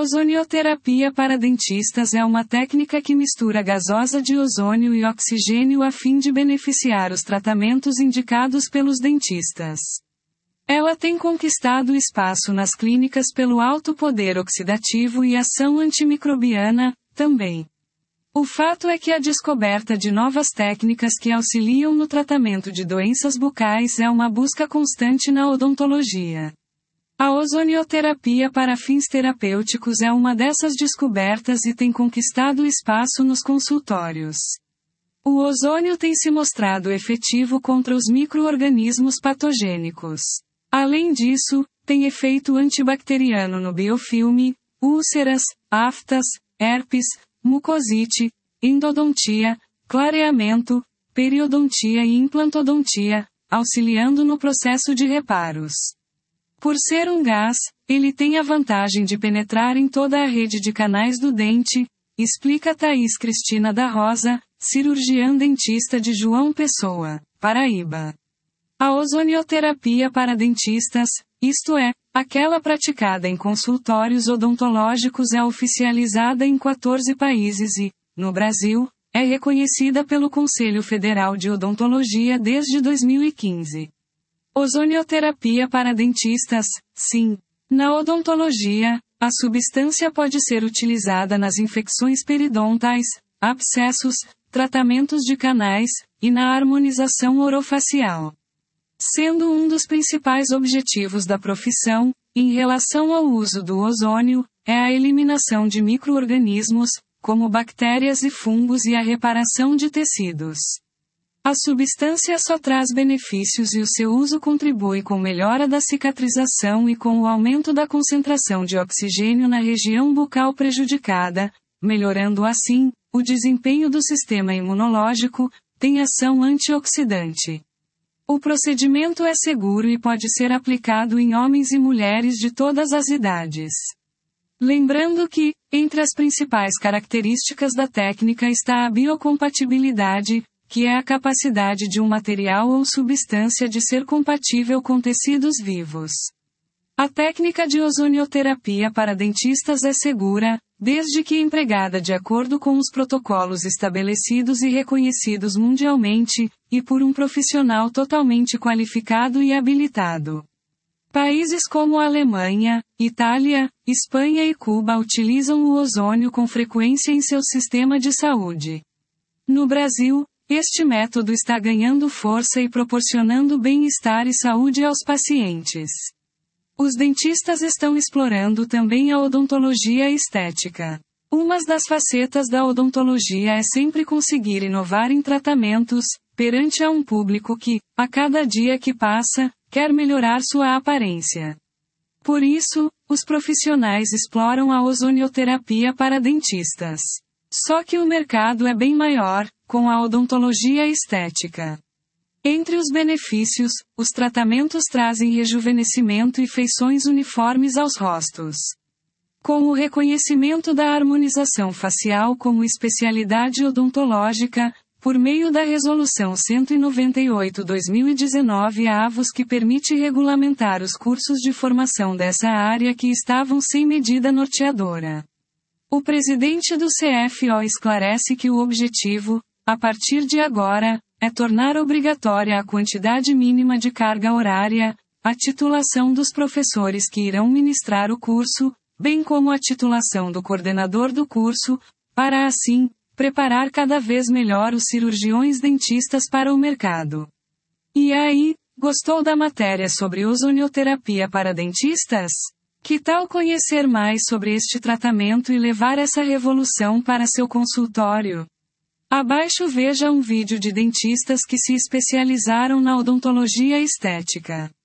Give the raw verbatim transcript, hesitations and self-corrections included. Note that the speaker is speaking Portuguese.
A ozonioterapia para dentistas é uma técnica que mistura gasosa de ozônio e oxigênio a fim de beneficiar os tratamentos indicados pelos dentistas. Ela tem conquistado espaço nas clínicas pelo alto poder oxidativo e ação antimicrobiana, também. O fato é que a descoberta de novas técnicas que auxiliam no tratamento de doenças bucais é uma busca constante na odontologia. A ozonioterapia para fins terapêuticos é uma dessas descobertas e tem conquistado espaço nos consultórios. O ozônio tem se mostrado efetivo contra os micro-organismos patogênicos. Além disso, tem efeito antibacteriano no biofilme, úlceras, aftas, herpes, mucosite, endodontia, clareamento, periodontia e implantodontia, auxiliando no processo de reparos. Por ser um gás, ele tem a vantagem de penetrar em toda a rede de canais do dente, explica Thaís Cristina da Rosa, cirurgiã dentista de João Pessoa, Paraíba. A ozonioterapia para dentistas, isto é, aquela praticada em consultórios odontológicos, é oficializada em quatorze países e, no Brasil, é reconhecida pelo Conselho Federal de Odontologia desde dois mil e quinze. Ozonioterapia para dentistas, sim. Na odontologia, a substância pode ser utilizada nas infecções periodontais, abscessos, tratamentos de canais, e na harmonização orofacial. Sendo um dos principais objetivos da profissão, em relação ao uso do ozônio, é a eliminação de micro-organismos, como bactérias e fungos e a reparação de tecidos. A substância só traz benefícios e o seu uso contribui com melhora da cicatrização e com o aumento da concentração de oxigênio na região bucal prejudicada, melhorando assim o desempenho do sistema imunológico, tem ação antioxidante. O procedimento é seguro e pode ser aplicado em homens e mulheres de todas as idades. Lembrando que, entre as principais características da técnica está a biocompatibilidade, que é a capacidade de um material ou substância de ser compatível com tecidos vivos. A técnica de ozonioterapia para dentistas é segura, desde que empregada de acordo com os protocolos estabelecidos e reconhecidos mundialmente, e por um profissional totalmente qualificado e habilitado. Países como a Alemanha, Itália, Espanha e Cuba utilizam o ozônio com frequência em seu sistema de saúde. No Brasil, este método está ganhando força e proporcionando bem-estar e saúde aos pacientes. Os dentistas estão explorando também a odontologia estética. Uma das facetas da odontologia é sempre conseguir inovar em tratamentos, perante a um público que, a cada dia que passa, quer melhorar sua aparência. Por isso, os profissionais exploram a ozonioterapia para dentistas. Só que o mercado é bem maior, com a odontologia estética. Entre os benefícios, os tratamentos trazem rejuvenescimento e feições uniformes aos rostos. Com o reconhecimento da harmonização facial como especialidade odontológica, por meio da Resolução cento e noventa e oito barra dois mil e dezenove A V O S, que permite regulamentar os cursos de formação dessa área que estavam sem medida norteadora. O presidente do C F O esclarece que o objetivo, a partir de agora, é tornar obrigatória a quantidade mínima de carga horária, a titulação dos professores que irão ministrar o curso, bem como a titulação do coordenador do curso, para assim, preparar cada vez melhor os cirurgiões dentistas para o mercado. E aí, gostou da matéria sobre ozonioterapia para dentistas? Que tal conhecer mais sobre este tratamento e levar essa revolução para seu consultório? Abaixo veja um vídeo de dentistas que se especializaram na odontologia estética.